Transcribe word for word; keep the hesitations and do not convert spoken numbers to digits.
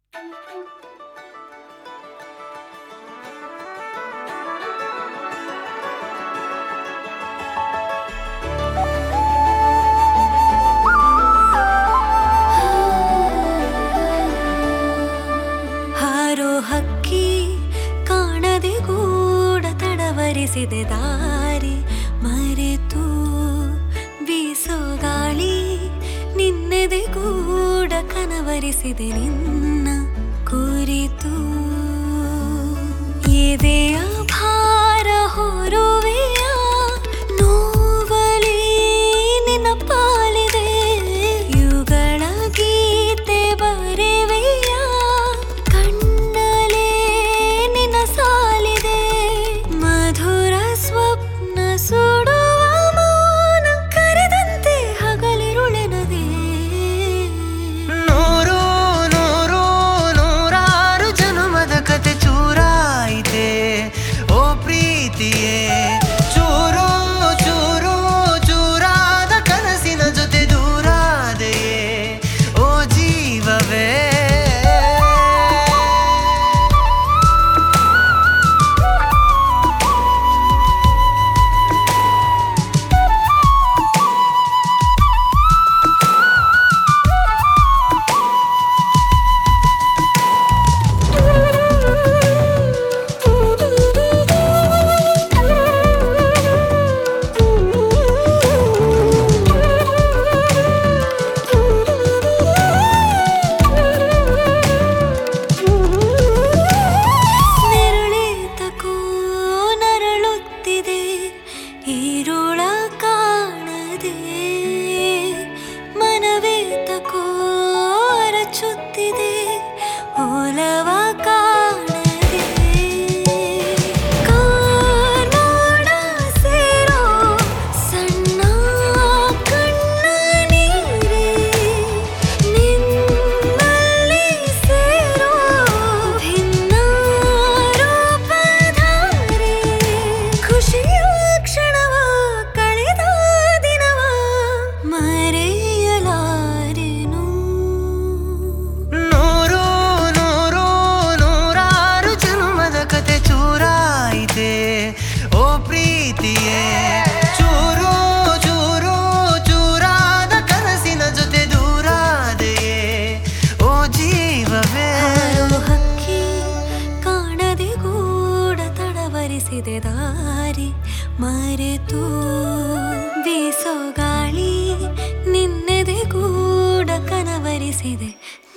ಹಾರೋ ಹಕ್ಕಿ ಕಾಣದೆ ಗೂಡ ತಡವರಿಸಿದೆ ದಾರಿ ಮರೆತು ಬೀಸೋ ಗಾಳಿ ನಿನ್ನೆದೆ ಗೂಡ ಕನವರಿಸಿದೆ ನಿನ್ನ ಕುರಿತು ಎದೆಯ ಭಾರ ಹೊರುವೆಯ ನೋವಲಿ ನಿನ್ನ ಪಾಲಿದೆ ಯುಗಳ ಗೀತೆ ಬರೆವೆಯ ಕಣ್ಣಲೇ ನಿನ್ನ ಸಾಲಿದೆ ಮಧುರ ಸ್ವಪ್ನ ಸುಡುವ ಮೌನ ಕರೆದಂತೆ ಹಗಲಿರುಳೆನದೆ ನೂರು ನೂರು ನೂರಾರು ಜನುಮದ ಕತೆ ಚೂರಾಯಿತೆ ಓ ಪ್ರೀತಿಯೇ ಚೂರು ಚೂರು ಚೂರಾದ ಕನಸಿನ ಜೊತೆ ದೂರಾದೆಯೇ ಓ ಜೀವವೇ ನೆರಳೇತಕೋ ನರಳುತ್ತಿದೆ ಈರುಳ ಕಾಣದೆ ಮನವೇತಕೋ ಅರಚುತ್ತಿದೆ ಓಲವ ಕಾಣದೆ ಕಾರ್ಮೋಡ ಸೇರೋ ಸಣ್ಣ ಕಣ್ಣ ನೀರೇ ನಿನ್ನಲ್ಲಿ ಸೇರೋ ಭಿನ್ನ ರೂಪಧಾರೆ ಖುಷಿಯ ಕ್ಷಣವ ಕಳೆದ ದಿನವ ಮರೆಯಲಾರೆನು ನೂರು ನೂರು ನೂರಾರು ಜನುಮದ ಕತೆ ಚೂರಾಯಿತೆ ಓ ಪ್ರೀತಿಯೇ ಚೂರು ಚೂರು ಚೂರಾದ ಕನಸಿನ ಜೊತೆ ದೂರಾದೆಯೇ ಓ ಜೀವವೇ ಹಾರೋ ಹಕ್ಕಿ ಕಾಣದೆ ಗೂಡ ತಡವರಿಸಿದೆ ದಾರಿ ಮರೆತು ಬೀಸೋ ಗಾಳಿ ನಿನ್ನೆದೆ ಗೂಡ ಕನವರಿಸಿದೆ